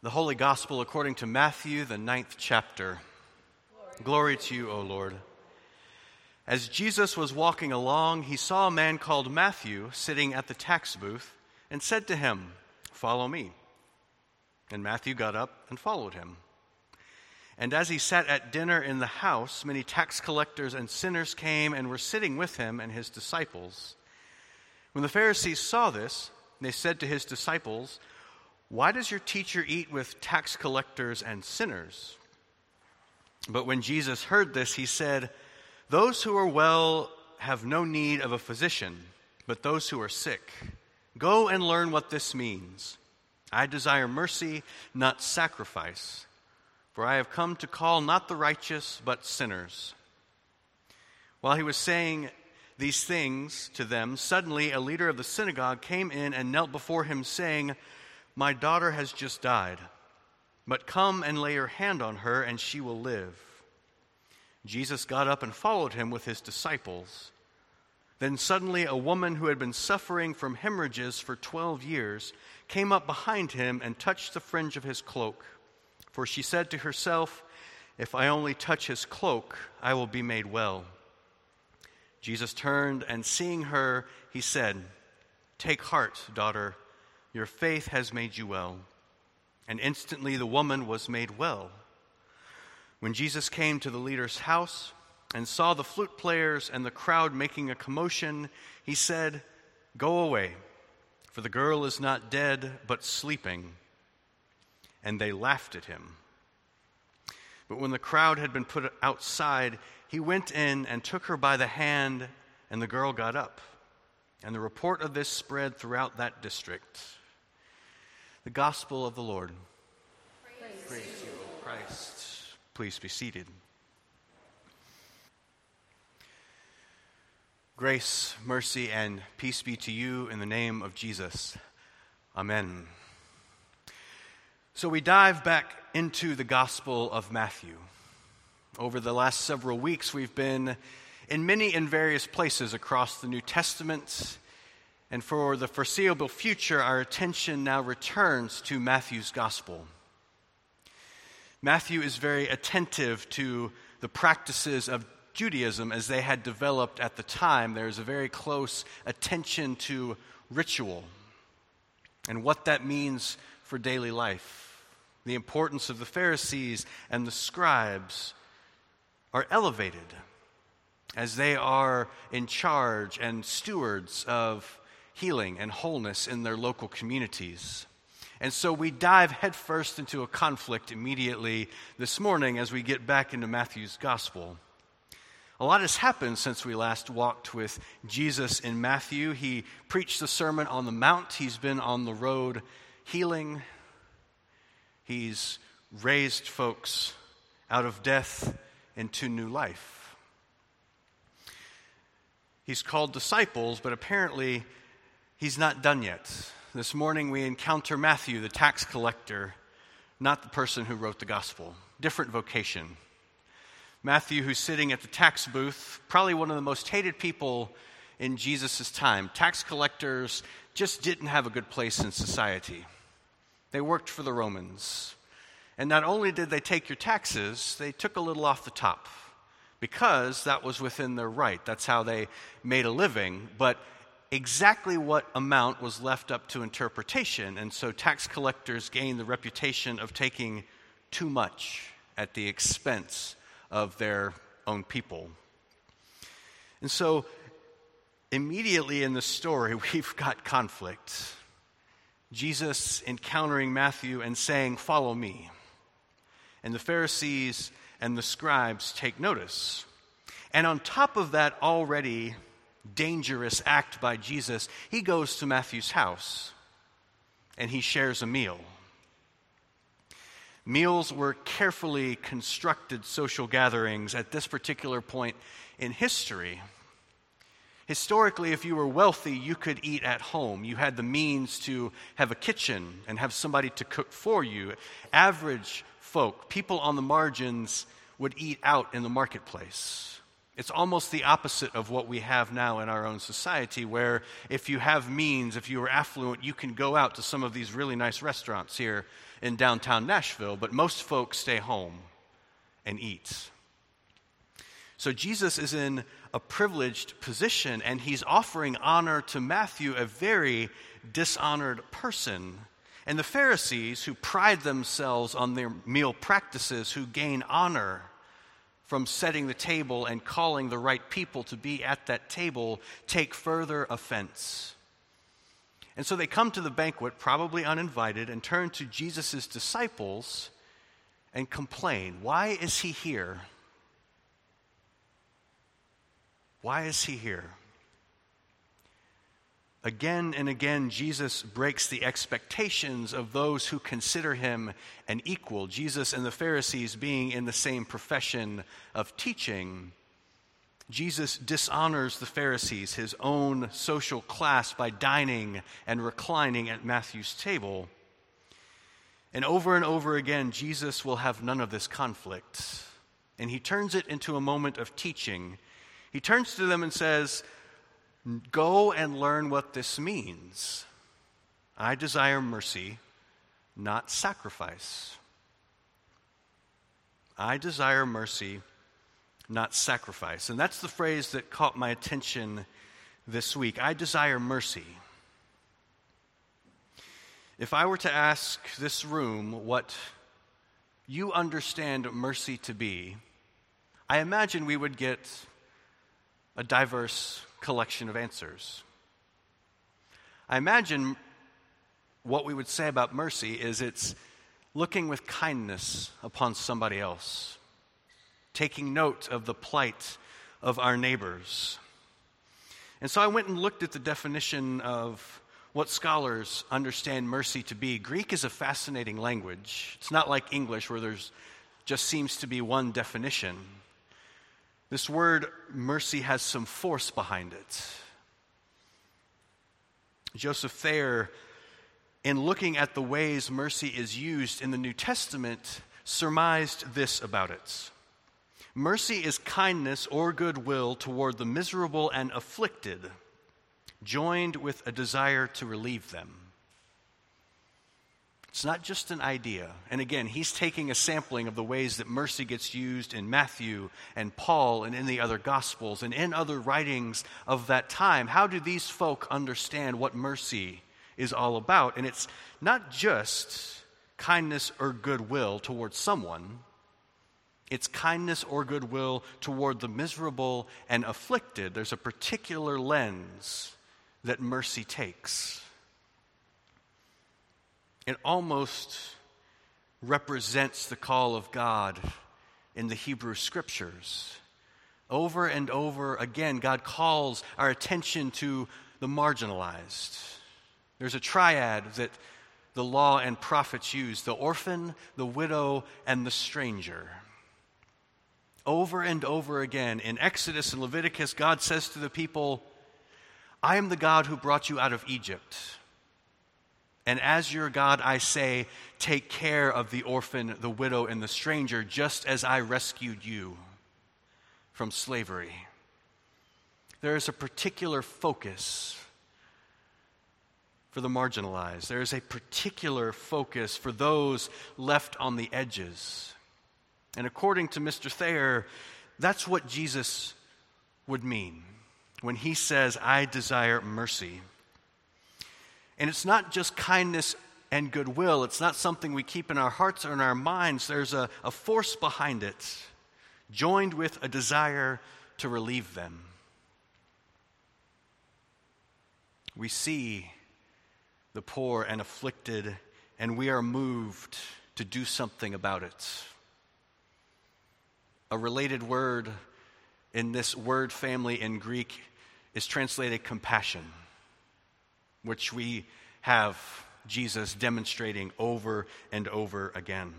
The Holy Gospel according to Matthew, the 9th chapter. Glory to you, O Lord. As Jesus was walking along, he saw a man called Matthew sitting at the tax booth and said to him, "Follow me." And Matthew got up and followed him. And as he sat at dinner in the house, many tax collectors and sinners came and were sitting with him and his disciples. When the Pharisees saw this, they said to his disciples, "Why does your teacher eat with tax collectors and sinners?" But when Jesus heard this, he said, "Those who are well have no need of a physician, but those who are sick. Go and learn what this means. I desire mercy, not sacrifice, for I have come to call not the righteous, but sinners." While he was saying these things to them, suddenly a leader of the synagogue came in and knelt before him, saying, "My daughter has just died, but come and lay your hand on her, and she will live." Jesus got up and followed him with his disciples. Then suddenly a woman who had been suffering from hemorrhages for 12 years came up behind him and touched the fringe of his cloak. For she said to herself, "If I only touch his cloak, I will be made well." Jesus turned, and seeing her, he said, "Take heart, daughter. Your faith has made you well." And instantly the woman was made well. When Jesus came to the leader's house and saw the flute players and the crowd making a commotion, he said, "Go away, for the girl is not dead, but sleeping." And they laughed at him. But when the crowd had been put outside, he went in and took her by the hand, and the girl got up. And the report of this spread throughout that district. The Gospel of the Lord. Praise to you, O Christ. Please be seated. Grace, mercy, and peace be to you in the name of Jesus. Amen. So we dive back into the Gospel of Matthew. Over the last several weeks, we've been in many and various places across the New Testament. And for the foreseeable future, our attention now returns to Matthew's gospel. Matthew is very attentive to the practices of Judaism as they had developed at the time. There's a very close attention to ritual and what that means for daily life. The importance of the Pharisees and the scribes are elevated as they are in charge and stewards of healing and wholeness in their local communities. And so we dive headfirst into a conflict immediately this morning as we get back into Matthew's gospel. A lot has happened since we last walked with Jesus in Matthew. He preached the Sermon on the Mount. He's been on the road healing. He's raised folks out of death into new life. He's called disciples, but apparently he's not done yet. This morning we encounter Matthew, the tax collector, not the person who wrote the gospel. Different vocation. Matthew, who's sitting at the tax booth, probably one of the most hated people in Jesus' time. Tax collectors just didn't have a good place in society. They worked for the Romans. And not only did they take your taxes, they took a little off the top because that was within their right. That's how they made a living. But exactly what amount was left up to interpretation, and so tax collectors gained the reputation of taking too much at the expense of their own people. And so immediately in the story, we've got conflict. Jesus encountering Matthew and saying, "Follow me." And the Pharisees and the scribes take notice. And on top of that already dangerous act by Jesus, he goes to Matthew's house and he shares a meal. Meals were carefully constructed social gatherings at this particular point in history. Historically, if you were wealthy, you could eat at home. You had the means to have a kitchen and have somebody to cook for you. Average folk, people on the margins, would eat out in the marketplace. It's almost the opposite of what we have now in our own society, where if you have means, if you are affluent, you can go out to some of these really nice restaurants here in downtown Nashville, but most folks stay home and eat. So Jesus is in a privileged position, and he's offering honor to Matthew, a very dishonored person. And the Pharisees, who pride themselves on their meal practices, who gain honor from setting the table and calling the right people to be at that table, take further offense. And so they come to the banquet, probably uninvited, and turn to Jesus' disciples and complain. Why is he here? Why is he here? Again and again, Jesus breaks the expectations of those who consider him an equal. Jesus and the Pharisees being in the same profession of teaching. Jesus dishonors the Pharisees, his own social class, by dining and reclining at Matthew's table. And over again, Jesus will have none of this conflict. And he turns it into a moment of teaching. He turns to them and says, "Go and learn what this means. I desire mercy, not sacrifice." I desire mercy, not sacrifice. And that's the phrase that caught my attention this week. I desire mercy. If I were to ask this room what you understand mercy to be, I imagine we would get a diverse collection of answers. I imagine what we would say about mercy is it's looking with kindness upon somebody else, taking note of the plight of our neighbors. And so I went and looked at the definition of what scholars understand mercy to be. Greek is a fascinating language. It's not like English where there's just seems to be one definition. This word mercy has some force behind it. Joseph Thayer, in looking at the ways mercy is used in the New Testament, surmised this about it. Mercy is kindness or goodwill toward the miserable and afflicted, joined with a desire to relieve them. It's not just an idea. And again, he's taking a sampling of the ways that mercy gets used in Matthew and Paul and in the other Gospels and in other writings of that time. How do these folk understand what mercy is all about? And it's not just kindness or goodwill towards someone. It's kindness or goodwill toward the miserable and afflicted. There's a particular lens that mercy takes. It almost represents the call of God in the Hebrew Scriptures. Over and over again, God calls our attention to the marginalized. There's a triad that the law and prophets use: the orphan, the widow, and the stranger. Over and over again, in Exodus and Leviticus, God says to the people, "I am the God who brought you out of Egypt. And as your God, I say, take care of the orphan, the widow, and the stranger, just as I rescued you from slavery." There is a particular focus for the marginalized. There is a particular focus for those left on the edges. And according to Mr. Thayer, that's what Jesus would mean when he says, "I desire mercy." And it's not just kindness and goodwill. It's not something we keep in our hearts or in our minds. There's a force behind it, joined with a desire to relieve them. We see the poor and afflicted, and we are moved to do something about it. A related word in this word family in Greek is translated compassion, which we have Jesus demonstrating over and over again.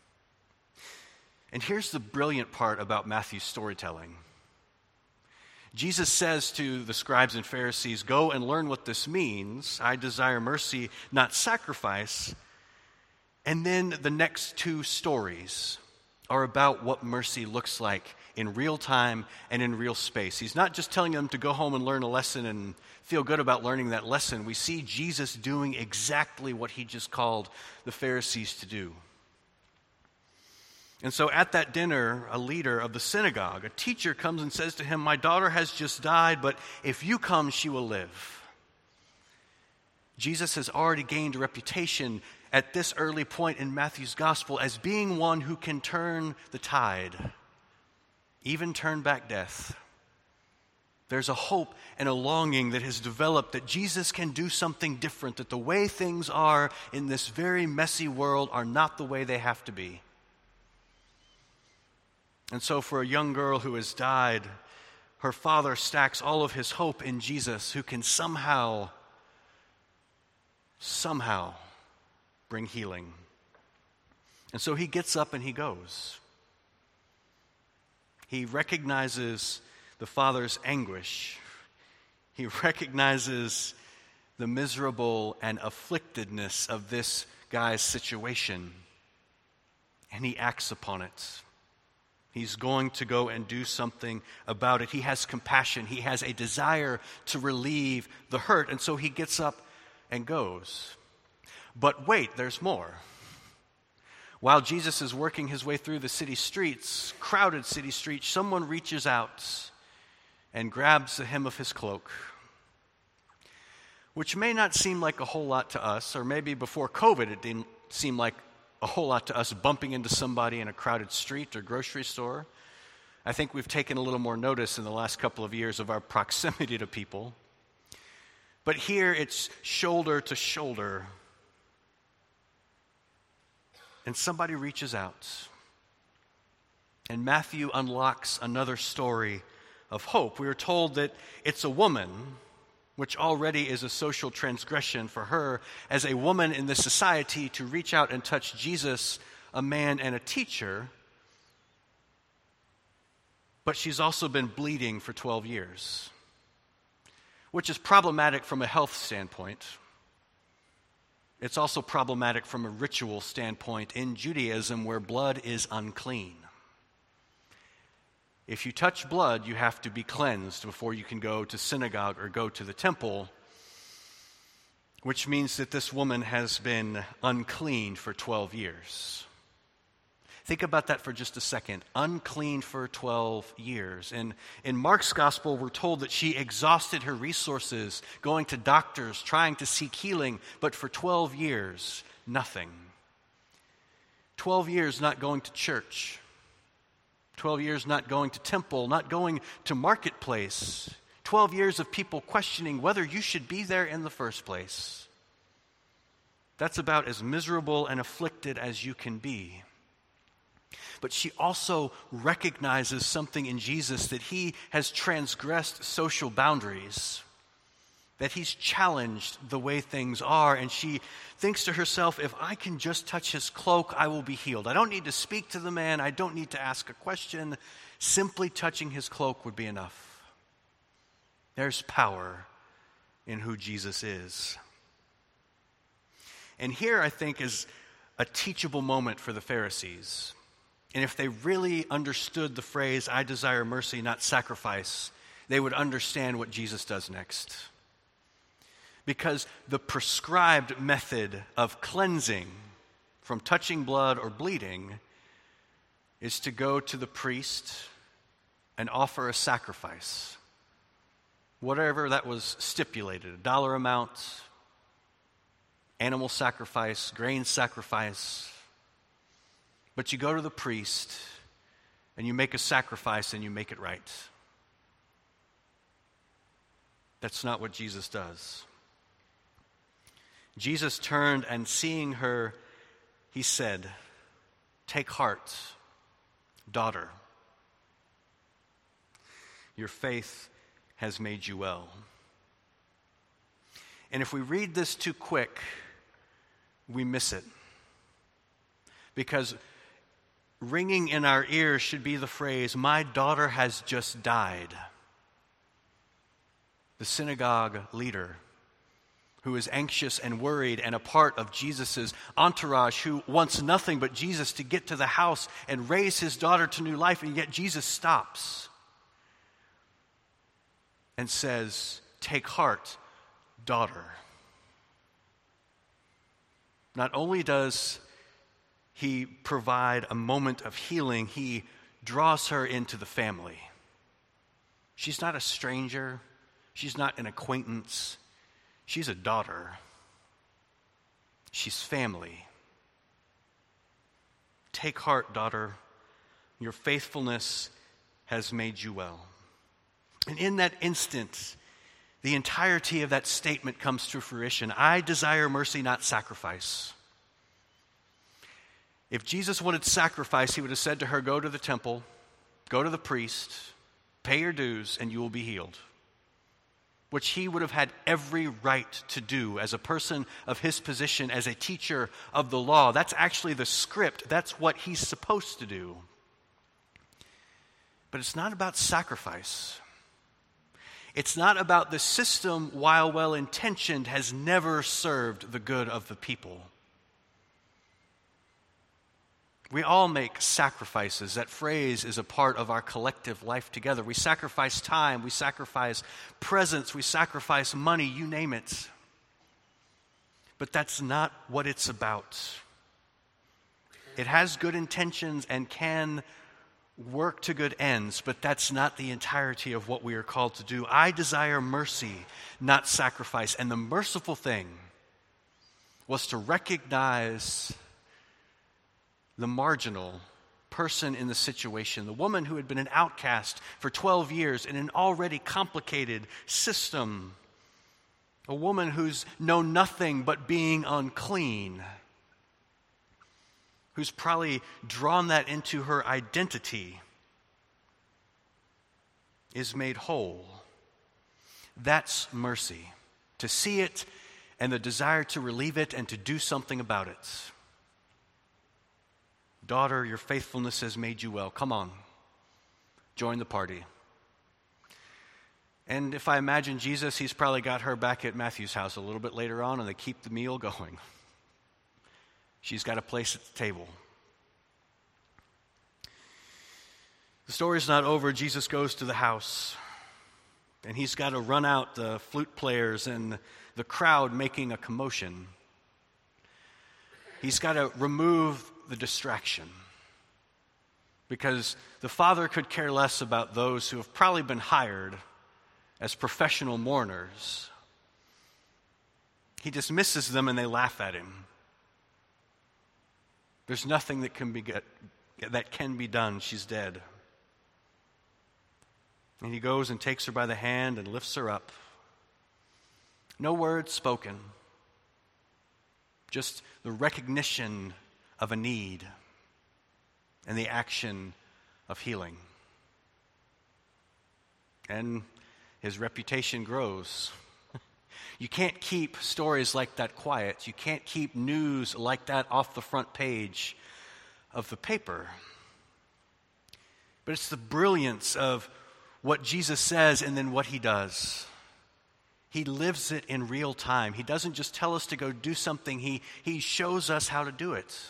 And here's the brilliant part about Matthew's storytelling. Jesus says to the scribes and Pharisees, "Go and learn what this means. I desire mercy, not sacrifice." And then the next two stories are about what mercy looks like in real time and in real space. He's not just telling them to go home and learn a lesson and feel good about learning that lesson. We see Jesus doing exactly what he just called the Pharisees to do. And so at that dinner, a leader of the synagogue, a teacher, comes and says to him, "My daughter has just died, but if you come, she will live." Jesus has already gained a reputation at this early point in Matthew's gospel as being one who can turn the tide, even turn back death. There's a hope and a longing that has developed that Jesus can do something different, that the way things are in this very messy world are not the way they have to be. And so for a young girl who has died, her father stacks all of his hope in Jesus, who can somehow bring healing. And so he gets up and he goes. He recognizes the father's anguish. He recognizes the miserable and afflictedness of this guy's situation. And he acts upon it. He's going to go and do something about it. He has compassion. He has a desire to relieve the hurt. And so he gets up and goes. But wait, there's more. While Jesus is working his way through the city streets, crowded city streets, someone reaches out and grabs the hem of his cloak, which may not seem like a whole lot to us, or maybe before COVID it didn't seem like a whole lot to us bumping into somebody in a crowded street or grocery store. I think we've taken a little more notice in the last couple of years of our proximity to people. But here it's shoulder to shoulder. And somebody reaches out. And Matthew unlocks another story of hope. We are told that it's a woman, which already is a social transgression for her as a woman in this society to reach out and touch Jesus, a man and a teacher. But she's also been bleeding for 12 years, which is problematic from a health standpoint. It's also problematic from a ritual standpoint in Judaism, where blood is unclean. If you touch blood, you have to be cleansed before you can go to synagogue or go to the temple, which means that this woman has been unclean for 12 years. Think about that for just a second. Unclean for 12 years. And in Mark's gospel, we're told that she exhausted her resources going to doctors, trying to seek healing, but for 12 years, nothing. 12 years not going to church. 12 years not going to temple, not going to marketplace. 12 years of people questioning whether you should be there in the first place. That's about as miserable and afflicted as you can be. But she also recognizes something in Jesus, that he has transgressed social boundaries, that he's challenged the way things are, and she thinks to herself, if I can just touch his cloak, I will be healed. I don't need to speak to the man. I don't need to ask a question. Simply touching his cloak would be enough. There's power in who Jesus is. And here, I think, is a teachable moment for the Pharisees. And if they really understood the phrase, I desire mercy, not sacrifice, they would understand what Jesus does next. Because the prescribed method of cleansing from touching blood or bleeding is to go to the priest and offer a sacrifice. Whatever that was stipulated, a dollar amount, animal sacrifice, grain sacrifice. But you go to the priest and you make a sacrifice and you make it right. That's not what Jesus does. Jesus turned and seeing her, he said, "Take heart, daughter. Your faith has made you well." And if we read this too quick, we miss it. Because ringing in our ears should be the phrase, "My daughter has just died." The synagogue leader who is anxious and worried and a part of Jesus' entourage, who wants nothing but Jesus to get to the house and raise his daughter to new life, and yet Jesus stops and says, "Take heart, daughter." Not only does he provide a moment of healing, he draws her into the family. She's not a stranger. She's not an acquaintance. She's a daughter. She's family. Take heart, daughter. Your faithfulness has made you well. And in that instant, the entirety of that statement comes to fruition. I desire mercy, not sacrifice. If Jesus wanted sacrifice, he would have said to her, go to the temple, go to the priest, pay your dues, and you will be healed. Which he would have had every right to do as a person of his position, as a teacher of the law. That's actually the script. That's what he's supposed to do. But it's not about sacrifice. It's not about the system, while well-intentioned, has never served the good of the people. We all make sacrifices. That phrase is a part of our collective life together. We sacrifice time, we sacrifice presence, we sacrifice money, you name it. But that's not what it's about. It has good intentions and can work to good ends, but that's not the entirety of what we are called to do. I desire mercy, not sacrifice. And the merciful thing was to recognize the marginal person in the situation, the woman who had been an outcast for 12 years in an already complicated system, a woman who's known nothing but being unclean, who's probably drawn that into her identity, is made whole. That's mercy, to see it and the desire to relieve it and to do something about it. Daughter, your faithfulness has made you well. Come on, join the party. And if I imagine Jesus, he's probably got her back at Matthew's house a little bit later on, and they keep the meal going. She's got a place at the table. The story's not over. Jesus goes to the house, and he's got to run out the flute players and the crowd making a commotion. He's got to remove the distraction, because the father could care less about those who have probably been hired as professional mourners. He dismisses them and they laugh at him. There's nothing that can be done. She's dead. And he goes and takes her by the hand and lifts her up. No words spoken, just the recognition of a need and the action of healing. And his reputation grows. You can't keep stories like that quiet. You can't keep news like that off the front page of the paper. But it's the brilliance of what Jesus says and then what he does. He lives it in real time. He doesn't just tell us to go do something. He shows us how to do it.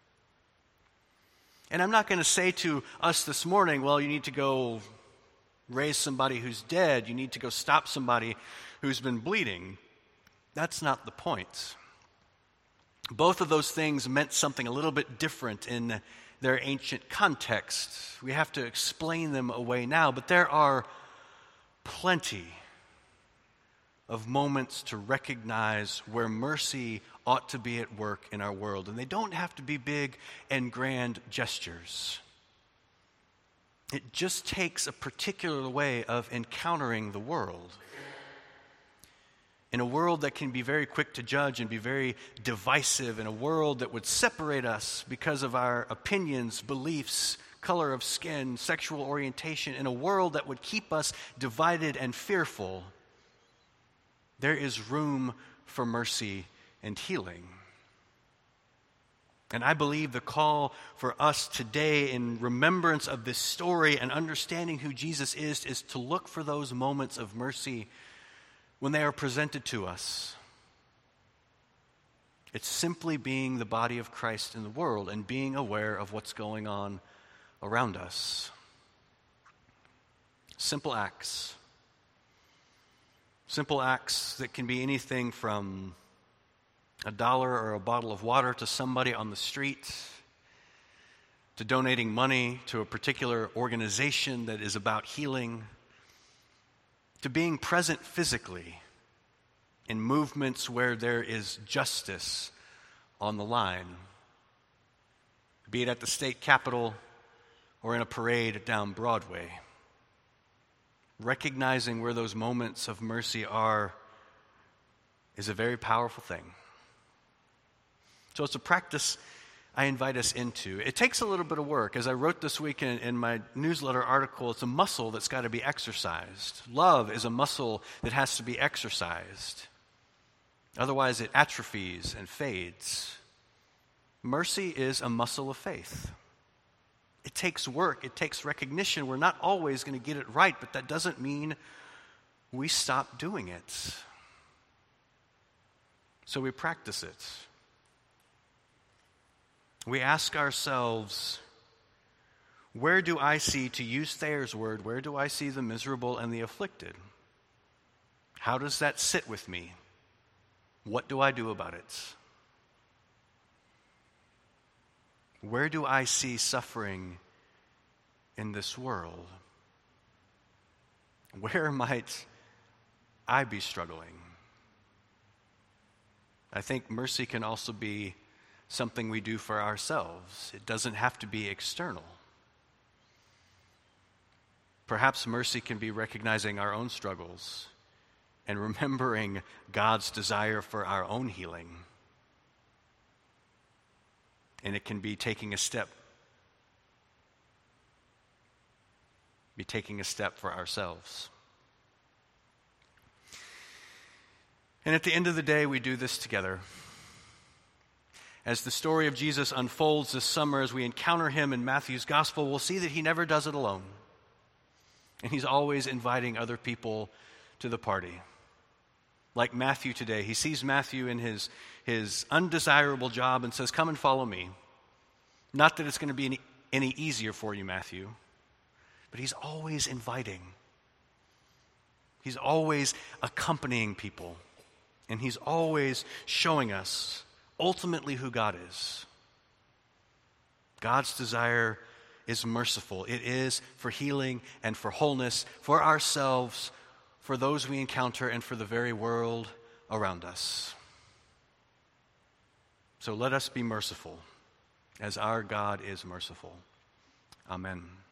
And I'm not going to say to us this morning, well, you need to go raise somebody who's dead. You need to go stop somebody who's been bleeding. That's not the point. Both of those things meant something a little bit different in their ancient context. We have to explain them away now, but there are plenty of moments to recognize where mercy ought to be at work in our world. And they don't have to be big and grand gestures. It just takes a particular way of encountering the world. In a world that can be very quick to judge and be very divisive, in a world that would separate us because of our opinions, beliefs, color of skin, sexual orientation, in a world that would keep us divided and fearful, there is room for mercy and healing. And I believe the call for us today, in remembrance of this story and understanding who Jesus is to look for those moments of mercy when they are presented to us. It's simply being the body of Christ in the world and being aware of what's going on around us. Simple acts. Simple acts that can be anything from $1 or a bottle of water to somebody on the street, to donating money to a particular organization that is about healing, to being present physically in movements where there is justice on the line, be it at the state capitol or in a parade down Broadway. Recognizing where those moments of mercy are is a very powerful thing. So it's a practice I invite us into. It takes a little bit of work. As I wrote this week in my newsletter article, it's a muscle that's got to be exercised. Love is a muscle that has to be exercised. Otherwise, it atrophies and fades. Mercy is a muscle of faith. It takes work. It takes recognition. We're not always going to get it right, but that doesn't mean we stop doing it. So we practice it. We ask ourselves, where do I see, to use Thayer's word, where do I see the miserable and the afflicted? How does that sit with me? What do I do about it? Where do I see suffering in this world? Where might I be struggling? I think mercy can also be something we do for ourselves. It doesn't have to be external. Perhaps mercy can be recognizing our own struggles and remembering God's desire for our own healing. And it can be taking a step for ourselves. And at the end of the day, we do this together. As the story of Jesus unfolds this summer, as we encounter him in Matthew's gospel, we'll see that he never does it alone. And he's always inviting other people to the party. Like Matthew today, he sees Matthew in his undesirable job and says, "Come and follow me." Not that it's going to be any easier for you, Matthew, but he's always inviting. He's always accompanying people, and he's always showing us ultimately who God is. God's desire is merciful. It is for healing and for wholeness, for ourselves, for those we encounter, and for the very world around us. So let us be merciful as our God is merciful. Amen.